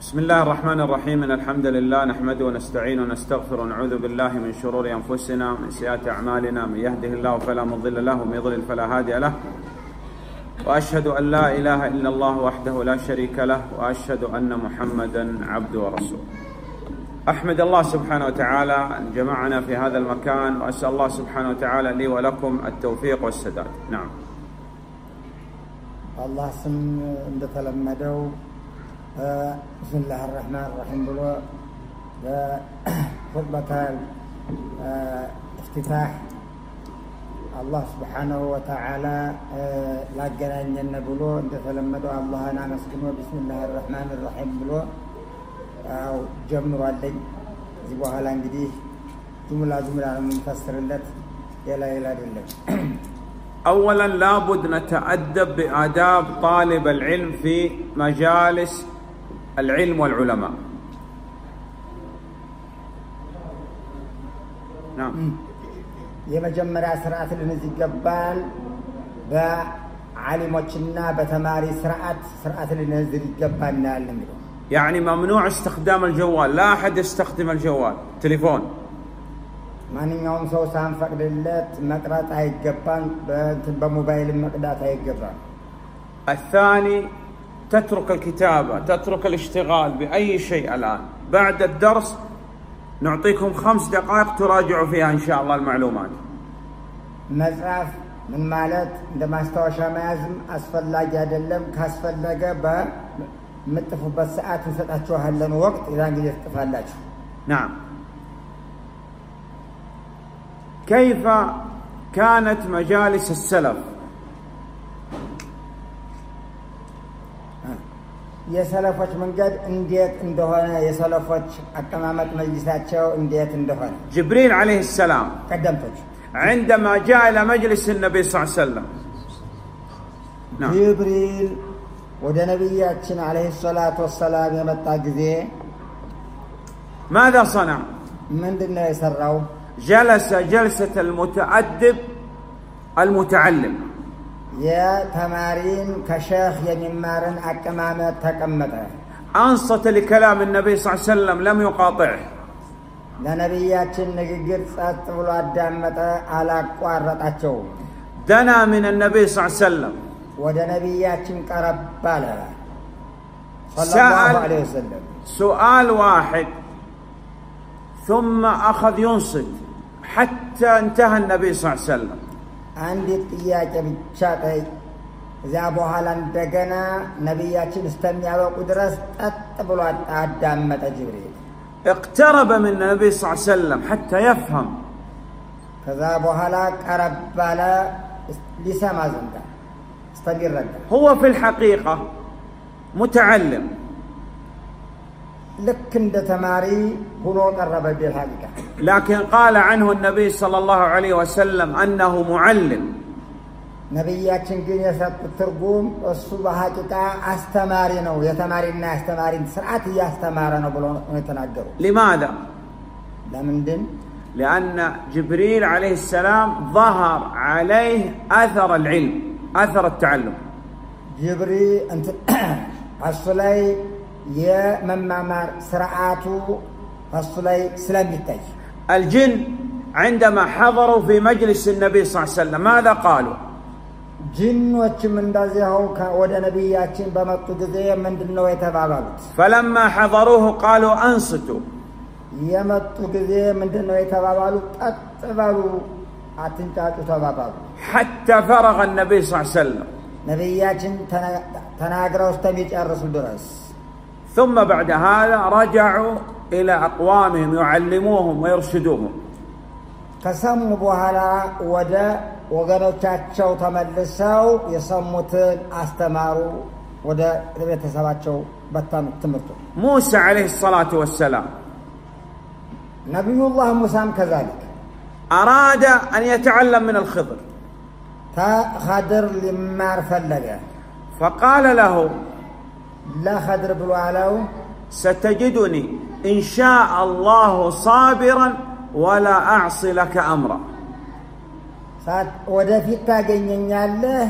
بسم الله الرحمن الرحيم. إن الحمد لله نحمده ونستعينه ونستغفره ونعوذ بالله من شرور أنفسنا ومن سيئات أعمالنا. من يهده الله فلا مضل له ومن يضلل فلا هادي له. وأشهد أن لا إله إلا الله وحده لا شريك له وأشهد أن محمدا عبده ورسوله. أحمد الله سبحانه وتعالى أن جمعنا في هذا المكان، وأسأل الله سبحانه وتعالى لي ولكم التوفيق والسداد. نعم. الله سم እንደተለመደው بسم الله الرحمن الرحيم ብሎ خطبة افتتاح الله سبحانه وتعالى ላገናኘን ብሎ እንደተለመደው አላህን አመስግኖ بسم الله الرحمن الرحيم ብሎ ጀምሯል። እዚህ በኋላ እንግዲህ ጁምላ ነው የምንፈስርለት ሌላ አይደለም። أولا لابد نتأدب بآداب طالب العلم في مجالس العلم والعلماء. نعم. የመጀመሪያ ስርዓት ለነዚህ ይገባል። በዓሊሞችና በተማሪ ስርዓት ለነዚህ ይገባል ነው። يعني ممنوع استخدام الجوال، لا أحد يستخدم الجوال تليفون. ማንኛውም ሰው ሳንፈቅድለት መቅረጥ አይገባም፣ በሞባይል መቅዳት አይገባም። الثاني تترك الكتابة، تترك الاشتغال بأي شيء. الآن بعد الدرس نعطيكم 5 دقائق تراجعوا فيها إن شاء الله المعلومات. መጽሐፍ ምን ማለት እንደማስታወሻ መያዝም አስፈላጊ አይደለም። ካስፈለገ በመጥፉበት ሰዓት እንሰጣችኋለን ወቅት ኢዛን ጊዜ ትጥፋላችሁ። نعم. كيف كانت مجالس السلف؟ የሰለፎች መንገድ እንዴት እንደሆነ የሰለፎች አቀማመጥ መጅሊሳቸው እንዴት እንደሆነ جبريل عليه السلام ቀደምቶች عندما جاء إلى مجلس النبي صلى الله عليه وسلم. نعم. جبريل ወደ ነብያችን عليه الصلاة والسلام የመጣ ጊዜ ماذا صنع؟ ምንድነው የሰራው? جلس جلسة المتأدب المتعلم. يا تمارين كشيخ يمارن أكمامة تكمته. أنصت لكلام النبي صلى الله عليه وسلم، لم يقاطعه. لنبياتنا نجير ساتولو الدامة على قارتاتشو. دنا من النبي صلى الله عليه وسلم. وده نبياتنا كربالا. صلى الله عليه وسلم. سؤال واحد ثم أخذ ينصت حتى انتهى النبي صلى الله عليه وسلم. عندي ጥያቄ ብቻ ጠይቅ። እዚያ በኋላ እንደገና ነብያችን እስከሚያበቁ ድረስ ጠጥ ብሎ አዳመጠ ጅብሪል። اقترب من النبي صلى الله عليه وسلم حتى يفهم. ከዛ በኋላ ቀረብ አለ ሊሰማ ዘንድ እስከሚረዳ። هو في الحقيقة متعلم، لك انت تماري هو قرب بالحقيقة، لكن قال عنه النبي صلى الله عليه وسلم أنه معلم. نبياتنا كن يسات الترجم الصبح حقيقة استمارينه يتمارين استمارين سرعة يستمارنا بلو نتناجروا. لماذا؟ لمندن لأن جبريل عليه السلام ظهر عليه أثر العلم، أثر التعلم. جبريل أنت الصلاة يا ممامار سرعاتو الصلاة سلامتي. الجن عندما حضروا في مجلس النبي صلى الله عليه وسلم ماذا قالوا؟ جن ومن دازيهو ود نبياتين بمطو غزي من دنو يتبابالوت. فلما حضروه قالوا انصتوا. يمطو غزي من دنو يتبابالوت اتبالو اتنطاطو تبابالو. حتى فرغ النبي صلى الله عليه وسلم. نبياتين تناغروا استميጨርሱ ድረስ. ثم بعد هذا رجعوا إلى أقوامهم يعلموهم ويرشدوهم. كسموا بوهلا ودا وغنوቻቸው ተመልሰው የሰሙትን አስተማሩ ወደ ቤተሰባቸው በታም ትምርቱ። موسى عليه الصلاة والسلام نبي الله موسى كذلك أراد أن يتعلم من الخضر، خضر لما فلقه فقال له لا خضر بلوالو ستجدني إن شاء الله صابرا ولا أعصي لك أمرا. ወደፊት ታገኘኛለህ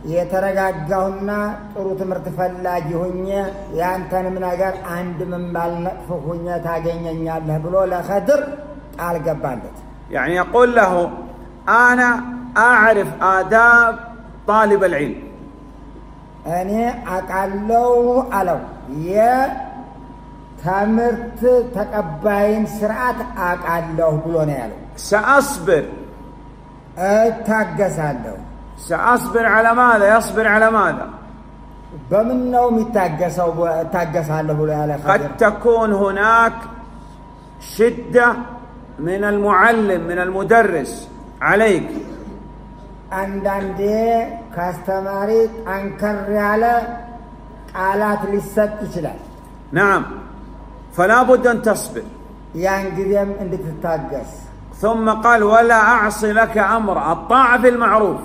የተረጋጋውና ጥሩ ትምህርት ፈላጊ ሆኜ ያንተንም ነገር አንድ ማልነቅፍ ሆኜ ታገኘኛለህ ብሎ ለኸድር ቃል ገባለት። يعني يقول له أنا أعرف آداب طالب العلم. أنا أقالو ألو يا تمرت تقباين سرعة أقالو بلوني ألو سأصبر. أتاقسالو. سأصبر على ماذا؟ يصبر على ماذا؟ بمن نوم يتاقسالو بلوني ألو. قد تكون هناك شدة من المعلم من المدرس عليك. عندي كاستماري أنكر على آلات للسد إجلال. نعم فلا بد أن تصبر. ينقدم عندك تتاقس. ثم قال ولا أعصي لك أمر الطاعة في المعروف.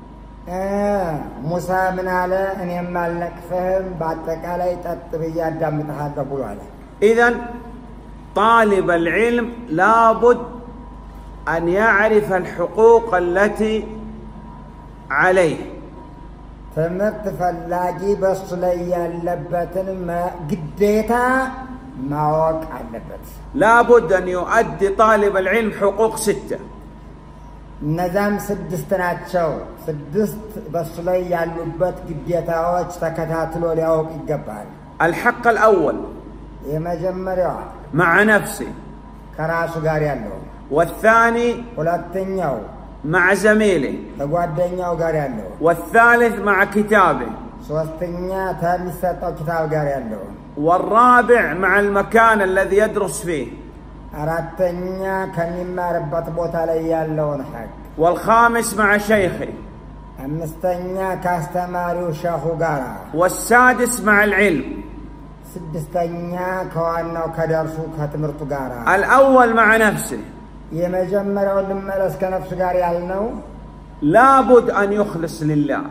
موسى من على أن يمال لك فهم بعدك علي تطبيات دم تحدثوا عليه. إذن طالب العلم لابد أن يعرف الحقوق التي عليه. تمرت فلاجي بس ليا اللبتن ما قديتها ما وقع اللبت. لابد أن يؤدي طالب العلم حقوق 6. نظام 6 ناتشو 6 بس ليا اللبت قديتها وش تكتاتلو ليوك الجبال. الحق الأول يمجمريا مع نفسي كراسو غاريالو. والثاني ሁለተኛው مع زميلي. ተጓደኛው ጋር ያለው። والثالث مع كتابه. ሶስተኛ ተሚሰጠው ኪታብ ጋር ያለው። والرابع مع المكان الذي يدرس فيه. አራተኛ ከሚማርበት ቦታ ላይ ያለውን ሐቅ። والخامس مع شيخه. አምስተኛ ካስተማሪው ሸኹ ጋር። والسادس مع العلم. ስድስተኛ ከዋናው ከደርሱ ከትምህርቱ ጋር። الأول مع نفسه. የመጀመሪያው ልመለስ ከነፍሱ ጋር ያልነው لابد أن يخلص لله.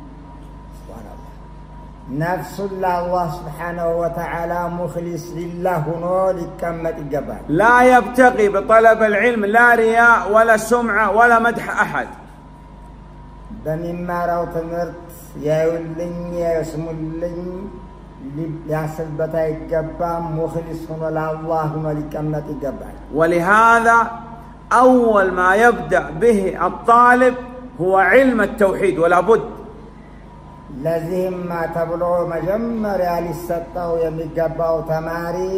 نفس الله سبحانه وتعالى مخلص لله هنا لكمة الجبال. لا يبتغي بطلب العلم لا رياء ولا سمعة ولا مدح أحد. بمما راو تمرت يا يولن يا يسمولن يحسب يجبا مخلص هنا لله هنا لكمة الجبال. ولهذا أول ما يبدأ به الطالب هو علم التوحيد ولا بد. لازم ما تبلغ مجمر على السطة ويمجباو تماري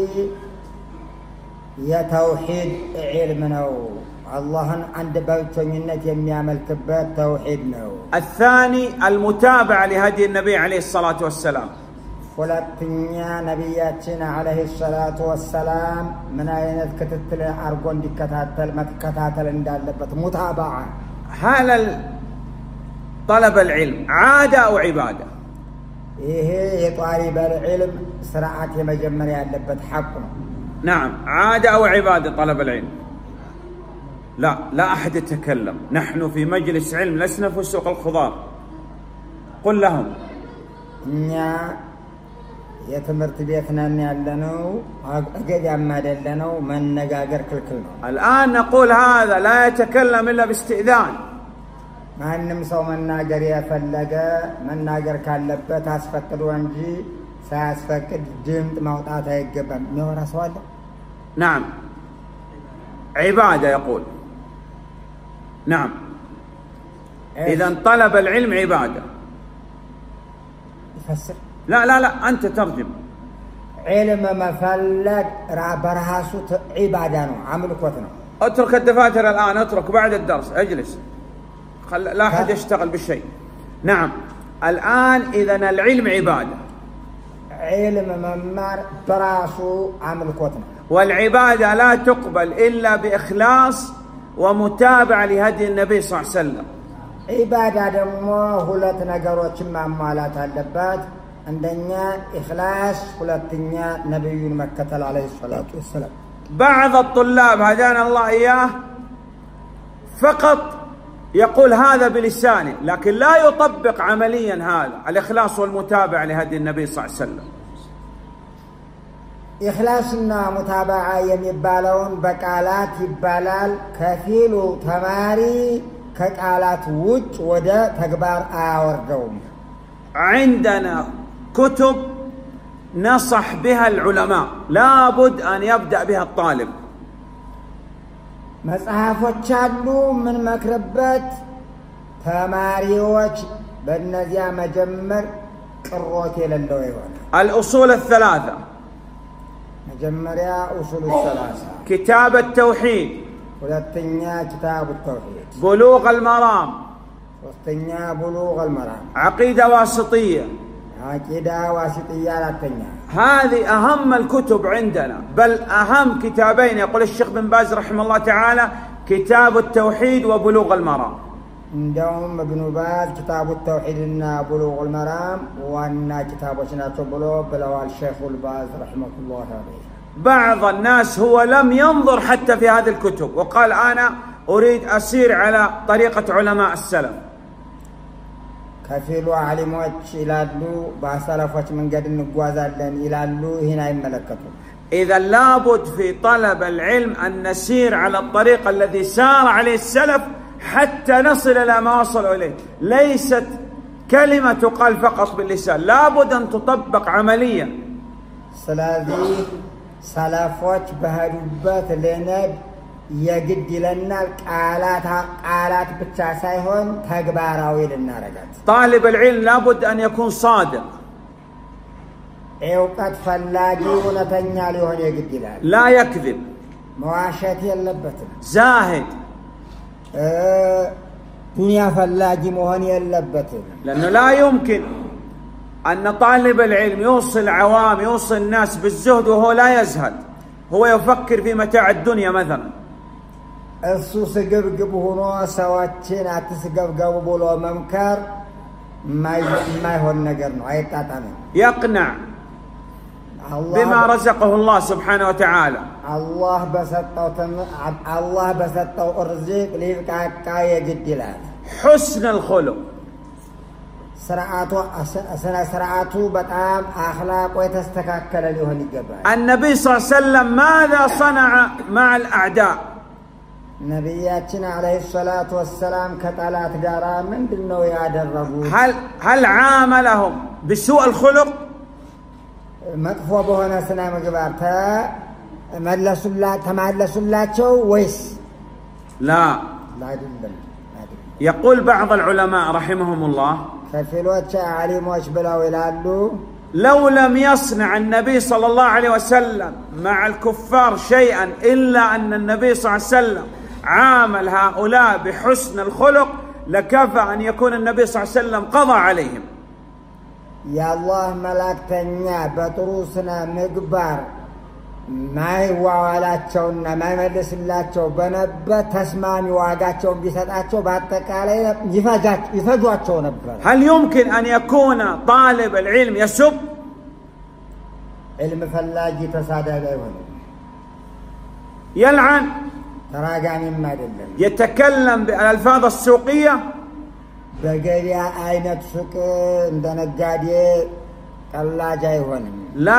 يا توحيد علمنا الله عند بوتنينة يعمل كبات توحيدنا. الثاني المتابعة لهدي النبي عليه الصلاة والسلام. ولكنيا نبياتنا عليه الصلاة والسلام من أين كتتل أرجون دي كتاتل ما كتاتل اندالبت متابعة. هل طلب العلم عادة أو عبادة؟ إيه طالب العلم سرعة مجمر يالبت حقنا. نعم عادة أو عبادة طلب العلم؟ لا أحد يتكلم، نحن في مجلس علم لسنا في سوق الخضار. قل لهم የትምህርት ቤት ነን ያለነው አገዳም አይደለነው መነጋገር ክልክል ነው። الآن نقول هذا لا يتكلم إلا باستئذان. ማንም ሰው መናገር የፈለገ መናገር ካለበት አስፈቅዶ እንጂ ሳያስፈቅድ ድምፅ ማውጣት አይገባም። የሚያወራ ሰው አለ? نعم عبادة يقول. نعم إذا طلب العلم عبادة. يفسر لا أنت ترجم. علم مفلق برهاسو عبادة عملكوتنا. اترك الدفاتر الآن، اترك بعد الدرس اجلس لا أحد يشتغل بالشيء. نعم الآن إذن العلم عبادة. علم ممار براسو عملكوتنا. والعبادة لا تقبل إلا بإخلاص ومتابعة لهدي النبي صلى الله عليه وسلم. عبادة دمو هلت نقروت معمالات اللبات عندنا إخلاص هلتنيا نبي مكة عليه الصلاة والسلام. بعض الطلاب هدانا الله إياه فقط يقول هذا بلسانه لكن لا يطبق عمليا هذا الإخلاص والمتابعة لهدي النبي صلى الله عليه وسلم. إخلاصنا متابعة يمبالون بقالات يبالال كفيل تماري كقالات وج ودا تكبار آوردوم. عندنا كتب نصح بها العلماء لابد أن يبدأ بها الطالب. መጽሐፎች አሉ ምን መክረበት ተማሪዎች በእነዚያ መጀመር ቅሮት የሌለው ይሆናል። الأصول الثلاثة መጀመሪያ أصول الثلاثة كتاب التوحيد ሁለተኛ كتاب التوحيد بلوغ المرام ሶስተኛ بلوغ المرام عقيدة واسطية عقيدة واسطية አራተኛ هذه أهم الكتب عندنا بل أهم كتابين يقول الشيخ بن باز رحمه الله تعالى كتاب التوحيد وبلوغ المرام. عندهم ابن باز كتاب التوحيد وبلوغ المرام وأن كتاب شنات بلوغ بلوال الشيخ الباز رحمه الله عليه. بعض الناس هو لم ينظر حتى في هذه الكتب وقال أنا أريد أسير على طريقة علماء السلف. كفيلو علموش إلالو باسلفوش من قد نقوازالن إلالو هنا يملكتو. إذا لابد في طلب العلم أن نسير على الطريق الذي سار عليه السلف حتى نصل إلى ما وصلوا إليه. ليست كلمة تقال فقط باللسان، لابد أن تطبق عمليا. سلازي سلفوش بهدوبات لنب يجد لنا قالات بتاع سايهون تكباراوي لنا رجعت. طالب العلم لابد أن يكون صادق. ايوقات فلاجي ونتنيا ليهون يجد لنا. لا يكذب. مواشات يلبتن. زاهد. دنيا فلاجي مهن يلبتن. لأنه لا يمكن أن طالب العلم يوصل عوام يوصل الناس بالزهد وهو لا يزهد. هو يفكر في متاع الدنيا مثلا. እሱ ስግብግብ ሆኖ ሰዎችን አትስገብገቡ ብሎ መምከር ማይሆን ነገር ነው አይጣጣምም። يقنع بما رزقه الله سبحانه وتعالى. الله بسطው رزق ሊብቃቃ የግድ ይላል። حسن الخلق سرعته በጣም አخلاቁ የተስተካከለ ሊሆን ይገባል። النبي صلى الله عليه وسلم ماذا صنع مع الأعداء؟ ነብያችን አለይሂ ሰላቱ ወሰላም ከጠላት ጋር ምንድነው ያደረጉት? هل عاملهم بسوء الخلق؟ መጥፎ በሆነ ስነ ምግባር ተመለሱላቸው ወይስ? لا አይደለም። يقول بعض العلماء رحمهم الله ከፊሎች ዓሊሞች ብለው ይላሉ لو لم يصنع النبي صلى الله عليه وسلم مع الكفار شيئا إلا أن النبي صلى الله عليه وسلم عامل هؤلاء بحسن الخلق لكفى أن يكون النبي صلى الله عليه وسلم قضى عليهم. يا الله ملاكتنيا بطروسنا مقبار ما يوالاتشونا ما يملسلاتشو بنبت تسمامي واقاتشو بيساتاتشو باتك عليه يفجواتشو نبر. هل يمكن أن يكون طالب العلم يسب؟ علم فلاجي تسادة بيهون يلعن تراجعني ما دلن يتكلم بالألفاظ السوقية بقريا عينة سوق عندنا الجادي كلاجة يهون لا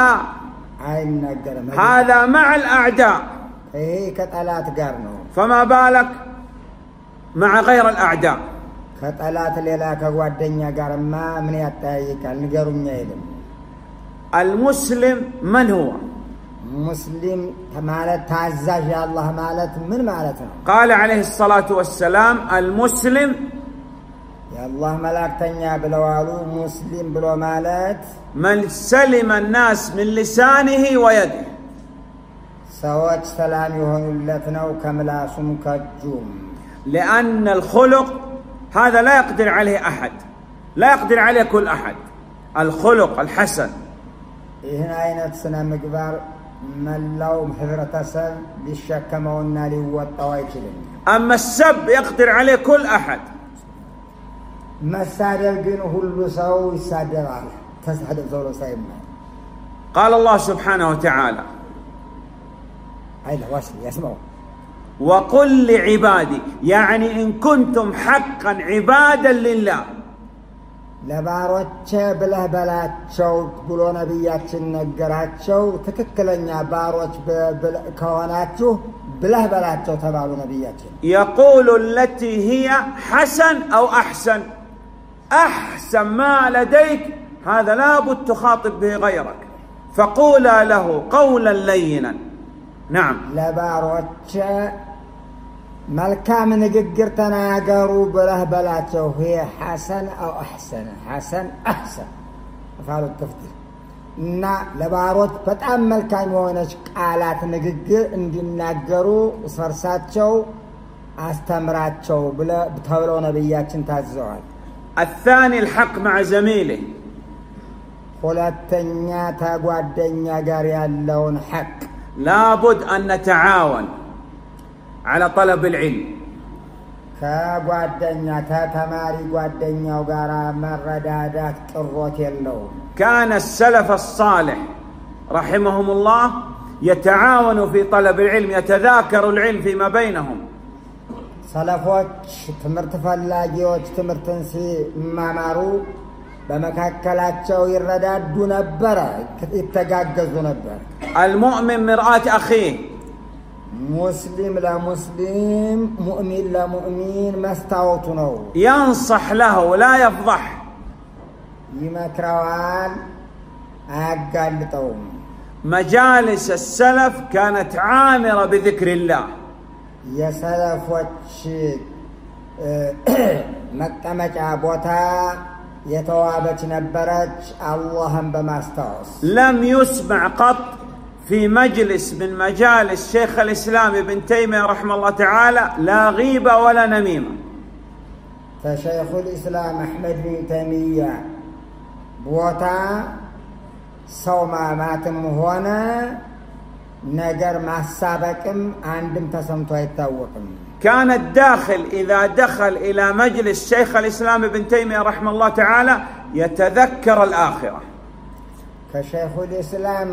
هذا مع الأعداء إيه كتلات قرنو فما بالك مع غير الأعداء. كتلات ليلا كوادنيا قرما من يتايك النجرون يلم. المسلم من هو؟ مسلم مالت تعزاج يا الله مالت من مالتنا. قال عليه الصلاة والسلام المسلم يا الله ملاكتنيا بلوالو مسلم بلو مالت من سلم الناس من لسانه ويده. سواج سلام يهون وكملاسم كجوم. لأن الخلق هذا لا يقدر عليه أحد، لا يقدر عليه كل أحد. الخلق الحسن هنا عينت سنة مقبار ملاو محفرة سن للشكمة والنالي والطوايشلين. أما السب يقدر عليه كل أحد. ما السادر قنه اللسو يسادر عليه تسحد الزور سيبنا. قال الله سبحانه وتعالى هيدا واسم يسمعوا وقل لعبادي، يعني إن كنتم حقا عبادا لله ለባሮች ብለህ በላቸው ብሎ ነብያችን ነገራቸው። ትክክለኛ ባሮች ከሆናችሁ ብለህ በላቸው ተባሉ ነብያችን። يقول التي هي حسن أو أحسن. أحسن ما لديك هذا لابد تخاطب به غيرك، فقولا له قولا لينا. نعم. ለባሮች መልካም ንግግር ተናገሩ ብለህ በላቸው። هي حسن أو أحسن حسن أحسن فعلوا التفضيل እና ለባሮች በጣም መልካም የሆነች ቃላት ንግግር እንዲናገሩ ፈርሳቸው አስተምራቸው ተብለው ነብያችን ታዘዋል። الثاني الحق مع زميله. ሁለተኛ ተጓደኛ ጋር ያለውን حق لابد أن نتعاون على طلب العلم. ከጓደኛ ከተማሪ ጓደኛው ጋር መረዳዳት ቅሮት የለውም። كان السلف الصالح رحمهم الله يتعاون في طلب العلم، يتذاكر العلم فيما بينهم. ሰለፎች ትምህርት ፈላጊዎች ትምህርትን ሲማማሩ በመካከላቸው ይረዳዱ ነበር፣ ይተጋገዙ ነበር። المؤمن مرآة أخيه. مسلم لمسلم مؤمن لمؤمن مسታወቱ ነው። ينصح له لا يفضح. يمكروان አያጋልጠውም። مجالس السلف كانت عامرة بذكر الله. የሰለፎች መቀመጫ ቦታ የተዋበች ነበረች አላህን በማስታወስ። لم يسمع قط في مجلس من مجالس شيخ الإسلام ابن تيمية رحمه الله تعالى لا غيبة ولا نميمة. فشيخ الإسلام أحمد بن تيمية بوتا سوما ماتم هنا نجر مع السابقم عندم تسمتو يتوقم. كان الداخل إذا دخل إلى مجلس شيخ الإسلام ابن تيمية رحمه الله تعالى يتذكر الآخرة. كشيخ الإسلام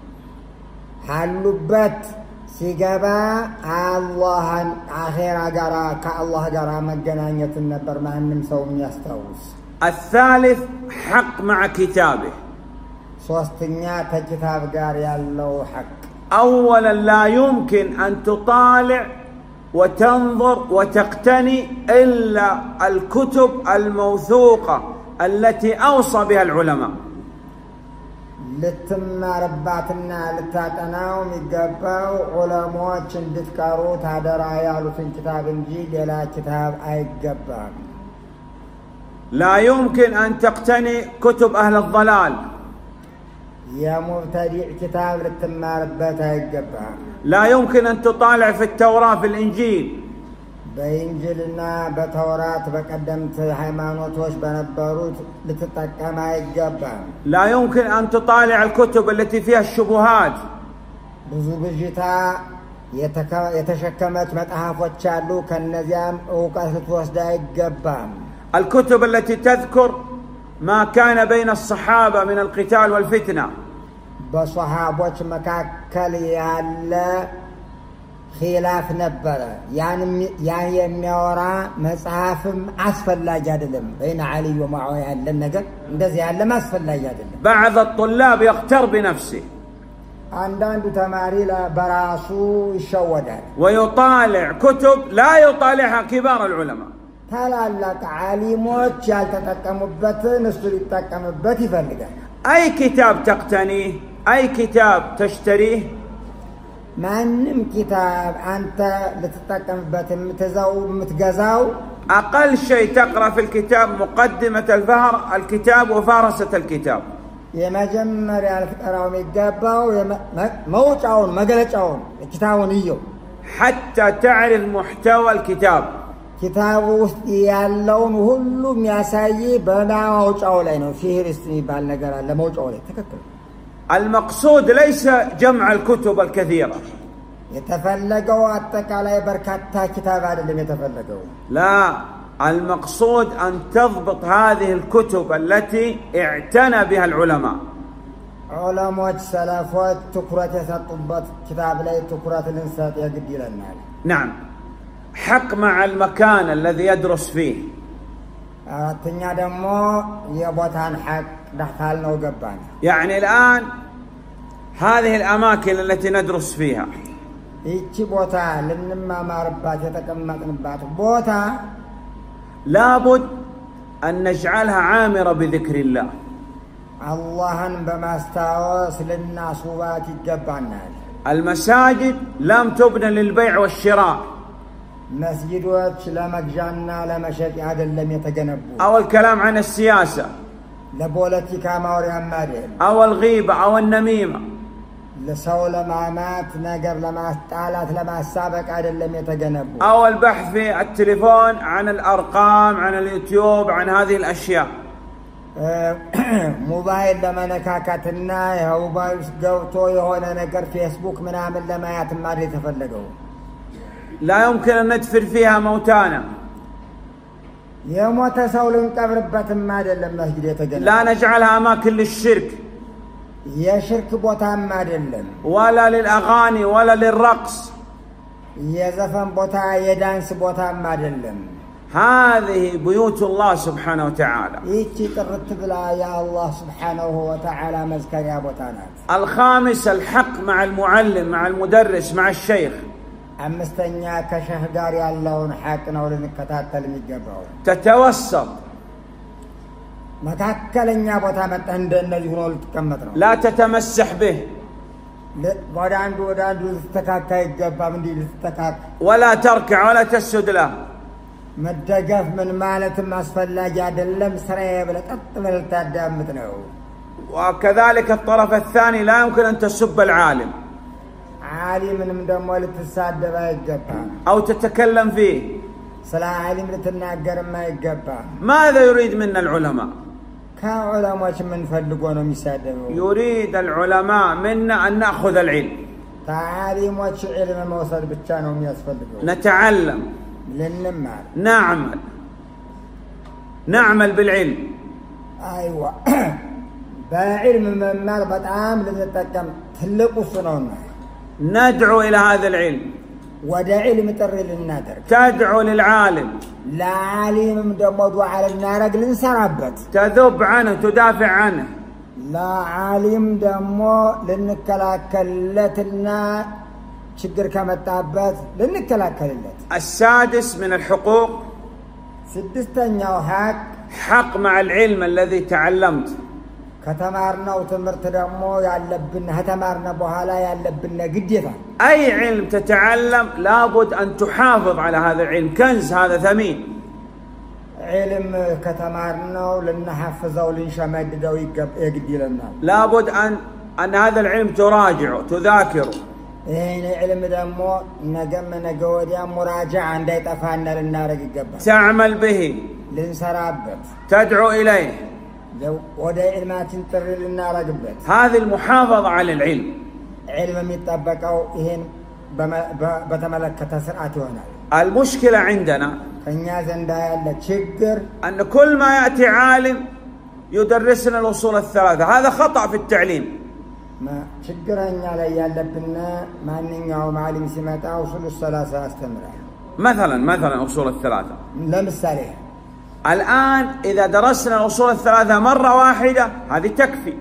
حلبت سيجابا الله آخرة جرا كالله جرا مجنانية النبر ما نمسوم يستوس. الثالث حق مع كتابه. صوستنيات كتاب جاري الله حق. أولا لا يمكن أن تطالع وتنظر وتقتني إلا الكتب الموثوقة التي أوصى بها العلماء. لتمارباتنا لتاتناو ميغباو علماء اندتكارو تادرا يالو في كتاب انجيل لا كتاب ايغبا. لا يمكن أن تقتني كتب أهل الضلال. يا مبتدع كتاب لتماربات ايغبا. لا يمكن أن تطالع في التوراة في الإنجيل. بإنجيلنا بتوراة بقدمت هيمانوتوش بنبروت لتتقم ايغبا. لا يمكن أن تطالع الكتب التي فيها الشبهات. ብዙ ብዥታ የተሸከመች መጽሐፎች አሉ። ከነዚያም ዕውቀት ልትወስድ አይገባም። الكتب التي تذكر ما كان بين الصحابة من القتال والفتنة. በصحابዎች መካከል ያለ ኺላፍ ነበረ። ያን የሚያወራ መጽሐፍም አስፈላጊ አይደለም። بين علي ومعاوية ያለ ነገር እንደዚህ ያለ አስፈላጊ አይደለም። بعض الطلاب يغتر بنفسه. አንዳንዱ ተማሪ በራሱ ይሸወዳል። ويطالع كتب لا يطالعها كبار العلماء. ታላላቅ ዓሊሞች ያልተጠቀሙበትን እሱ ሊጠቀምበት ይፈልጋል። أي كتاب تقتنيه، أي كتاب تشتريه. ማንም كتاب أنت لتتقمበት متجزاو أقل شيء تقرأ في الكتاب مقدمة الكتاب وفارسة الكتاب. የመጀመሪያ الفقراው የሚገባው መውጫውን መገለጫውን كتابون ይዩ حتى تعرف محتوى الكتاب. كتاب ውስጥ ያለውን ሁሉ የሚያሳይ በማውጫው ላይ ነው። فهرست የሚባል ነገር አለ መውጫው ላይ ተከክል። المقصود ليس جمع الكتب الكثيرة. يتفلقوا أتكالي بركاتا كتاب عدلم يتفلقوا. لا، المقصود أن تضبط هذه الكتب التي اعتنى بها العلماء. علماء سلفات تكرات يسطبت كتاب لا تكرات الإنسان يقدر النال. نعم. حق مع المكان الذي يدرس فيه. አራተኛ ደግሞ የቦታን ሐቅ ዳታል ነው ገባን يعني الآن هذه الأماكن التي ندرس فيها ይቺ ቦታ ለንማማርባት የተቀመጥንባት ቦታ لابد أن نجعلها عامرة بذكر الله اللهن بماستاوس للناس وبات يجبانال المساجد لم تبنى للبيع والشراء مسجدوች ለመግዣና ለመሸጥ አይደለም የተገነቡ أو الكلام عن السياسة ለፖለቲካ ማውሪያም አይደለም أو الغيبة أو النميمة ለሰው ለማማት ነገር ለማስጣላት ለማሳበቅ አይደለም የተገነቡ أو البحث في التليفون عن الأرقام عن اليوتيوب عن هذه الأشياء موبايل ለመነካካትና የሞባይል ገብቶ የሆነ ነገር ፌስቡክ ምናምን ለማየት ማሪ ተፈልገው لا يمكن أن ندفن فيها موتانا የሞተ ሰው ልንቀብርበትም አይደለም መስጊድ የተገነባ لا نجعلها أماكن للشرك የሽርክ ቦታም አይደለም ولا للأغاني ولا للرقص የዘፈን ቦታ የዳንስ ቦታም አይደለም هذه بيوت الله سبحانه وتعالى ይቺ ጥርት ብላ يا الله سبحانه وتعالى مذكريا ቦታናት الخامس الحق مع المعلم مع المدرس مع الشيخ አምስተኛ ከሸህ ጋር ያለውን ሐቅ ነው ልንከታተል የሚገባው تتوسط መካከለኛ ቦታ መጣ እንደነዚህ ሆኖ ልትቀመጥ ነው لا تتمسح به ወደ አንዱ ልትተካካ ይገባም እንዴ ልትተካካ ولا تركع ولا تسجد له መደገፍ ምን ማለትም አስፈላጊ አይደለም ስራዬ ብለህ ቀጥ ብለህ ልታዳምጥ ነው وكذلك الطرف الثاني لا يمكن أن تسب العالم عالمንም ደግሞ ልትሳደብ አይገባም أو تتكلم فيه ስለ ዓሊም ልትናገርም አይገባም ماذا يريد منا العلماء ከዑለሞች ምን ፈልጎ ነው የሚሳደበው يريد العلماء منا أن نأخذ العلم تعاليموች علم መውሰድ ብቻ ነው የሚያስፈልገው نتعلم لنمار نعمل بالعلم أيوة بعلم ممار بطعام لنتكم تلقوا صنونا ندعو إلى هذا العلم ودا علم تري للنادر تدعو للعالم لا عالم مدمض على النار لنسربت تذب عنه تدافع عنه لا عالم دمو لنكلاكلتنا شجر كمتابات لنكلاكلت السادس من الحقوق سدستنيا وحق حق مع العلم الذي تعلمت ከተማርና وتمرت دمو ያለብን ከተማርና በኋላ ያለብን ግዴታ أي علم تتعلم لابد أن تحافظ على هذا العلم كنز هذا ثمين علم ከተማርናው لنحفظه لنشمددው يجديلنا لابد أن هذا العلم تراجعه تذاكره ይሄን علم ደግሞ ነገም ነገ ወዲያ مراجعه እንዳይጠፋና ልናረግ ይገባል تعمل به ልንሰራበት تدعو إليه لو ودا علماتين ጥሪ ልናረግበት هذه المحافظة على العلم علم يتطبقው ይሄን በተመለከተ ስርዓት ይሆናል المشكلة عندنا እኛ ዘንዳ ያለ ችግር أن كل ما يأتي عالم يدرسنا الأصول الثلاثة هذا خطأ في التعليم ما ችግረኛ ላይ ያለብን ማንኛውም ዓሊም ሲመጣ أصول الثلاثة ያስተምራል مثلا أصول الثلاثة ለምሳሌ الآن إذا درسنا الأصول الثلاثة مرة واحدة هذه تكفي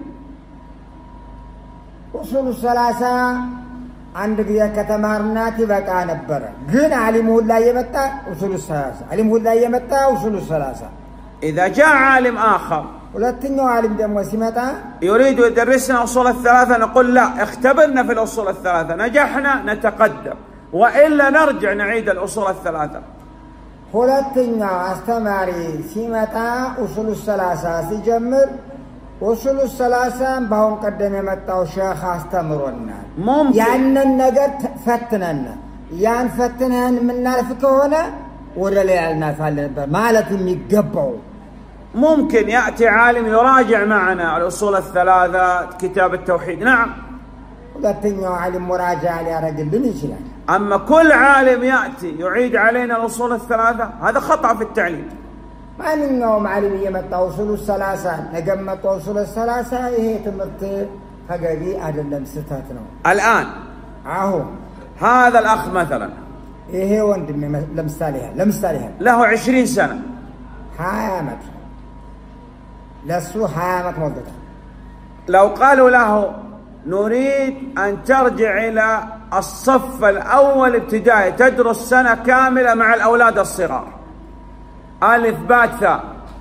أصول الثلاثة عند ذي كتمارنات بقى نبرة جن علمه لا يمتى أصول الثلاثة علمه لا يمتى أصول الثلاثة إذا جاء عالم آخر ولا تنو عالم دم وسمتا يريد يدرسنا أصول الثلاثة نقول لا اختبرنا في الأصول الثلاثة نجحنا نتقدم وإلا نرجع نعيد الأصول الثلاثة ሁለተኛው አስተማሪ ሲመጣ ኡሱሉ ሰላሳ ሲጀምር ኡሱሉ ሰላሳን ባሁን ቀደም የመጣው ሼኽ አስተምሮናል ያንን ነገር ፈትነን ያን ፈትነን ምናልፍ ከሆነ ወደ ላይ እናልፋለን ማለት የሚገባው ممكن يأتي عالم يراجع معنا الأصول الثلاثة كتاب التوحيد نعم ሁለተኛው ዓሊም مراجعة ሊያደርግልን ይችላል أما كل عالم يأتي يعيد علينا الأصول الثلاثة هذا خطأ في التعليم ማንኛውም ዓሊም የመጣው ኡሱሉ ሰላሳ ነገመጣው ኡሱሉ ሰላሳ ይሄ ትምህርት ተገቢ አይደለም ስህተት ነው الآن هذا الأخ مثلا ይሄ ወንድም ለምሳሌ له 20 سنة 20 لسو 20 مدته. لو قالوا له نريد أن ترجع إلى الصف الأول ابتدائي تدرس سنة كاملة مع الأولاد الصغار ألف باء ثاء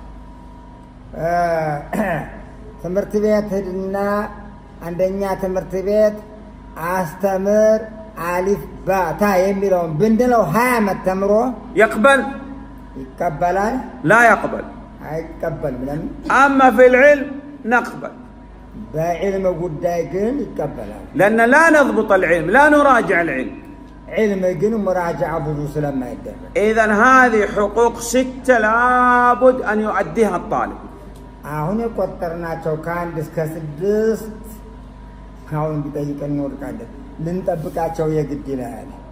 تمرت بيت هدنا عندنا تمرت بيت أستمر ألف باء تاء يميلون بندلو 20 تمرو يقبل؟ يقبلان؟ لا يقبل. يقبل من أما في العلم نقبل. بعلم قداي جن يقبلان. لأن لا نضبط العلم، لا نراجع العلم. علم جن ومراجعة بروس لما يدرس. إذن هذه حقوق 6 لابد أن يؤديها الطالب. هنا قطرنا كان ديسكاس هاون بتاعي كان نور كذا لين تبقى شوية قدينا.